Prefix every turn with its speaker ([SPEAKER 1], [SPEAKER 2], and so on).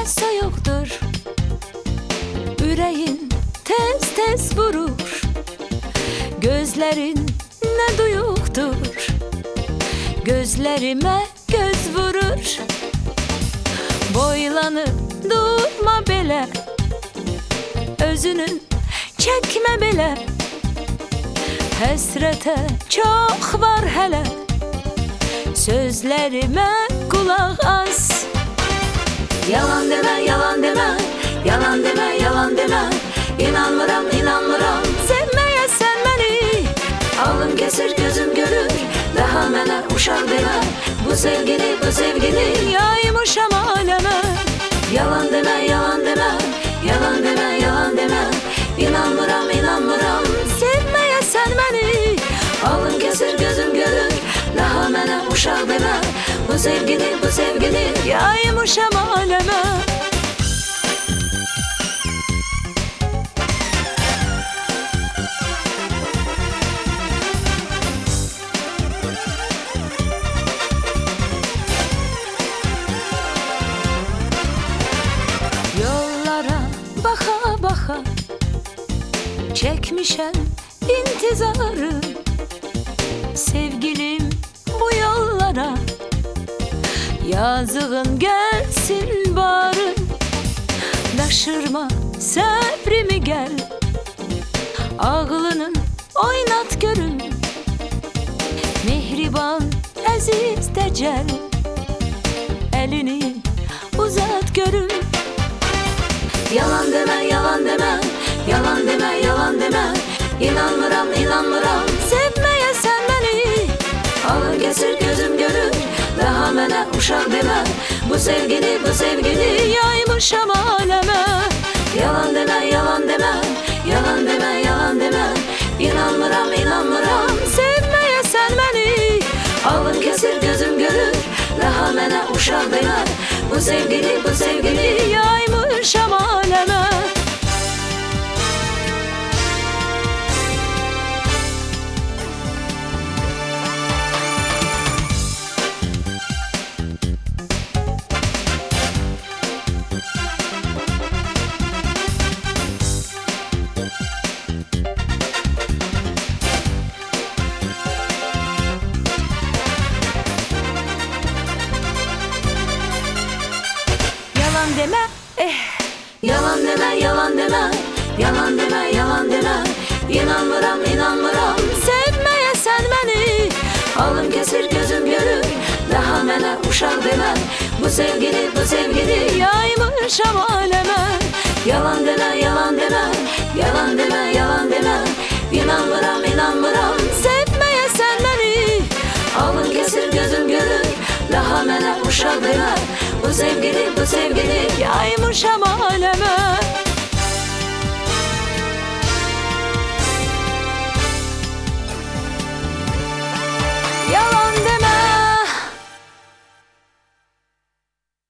[SPEAKER 1] bilməsə yoxdur. Ürəyin tez-tez vurur, gözlərin nə duyuqdur. Gözlərimə göz vurur, boylanıb durma belə, özünü çəkmə belə. Həsrətə çox var hələ, sözlərimə qulaq as. Yalan demə, yalan demə, yalan demə, yalan demə. İnanmıram, inanmıram, sevməyəsən məni. Alım kəsir, gözüm görür, daha mənə uşaq demə. Bu sevgini yaymışam aləmə. Yalan demə, yalan demə, yalan demə, yalan demə. İnanmıram, inanmıram, sevməyəsən məni. Alım kəsir, gözüm görür, daha mənə uşaq demə. Bu sevgini yaymışam aləmə. Yollara baxa-baxa çəkmişəm intizarı. Sevgilim bu yollara, yazığın gəlsin barı. Daşırma səbrimi gəl, ağlının oynat görün. Mehriban əziz dəcəl, əlini uzat görün. Yalan demə, yalan demə, yalan demə, yalan demə. İnanmıram, inanmıram, sevməyəsən məni. Alım kəsir, gözüm görür, daha mənə uşaq demə. Bu sevgini yaymışam aləmə. Yalan demə, yalan demə, yalan demə, yalan demə. İnanmıram, inanmıram, sevməyəsən məni. Alım kəsir, gözüm görür, daha mənə uşaq demə. Bu sevgini yaymışam aləmə. Yalan demə, yalan demə, yalan demə, yalan demə, yalan demə. İnanmıram, inanmıram, sevməyəsən məni. Alım kəsir, gözüm görür, daha mənə uşaq demə. Bu sevgini yaymışam aləmə. Yalan demə, yalan demə, yalan demə, yalan demə. İnanmıram, inanmıram, sevməyəsən məni. Alım kəsir, gözüm görür, daha mənə uşaq demə. Bu sevgini yaymışam aləmə.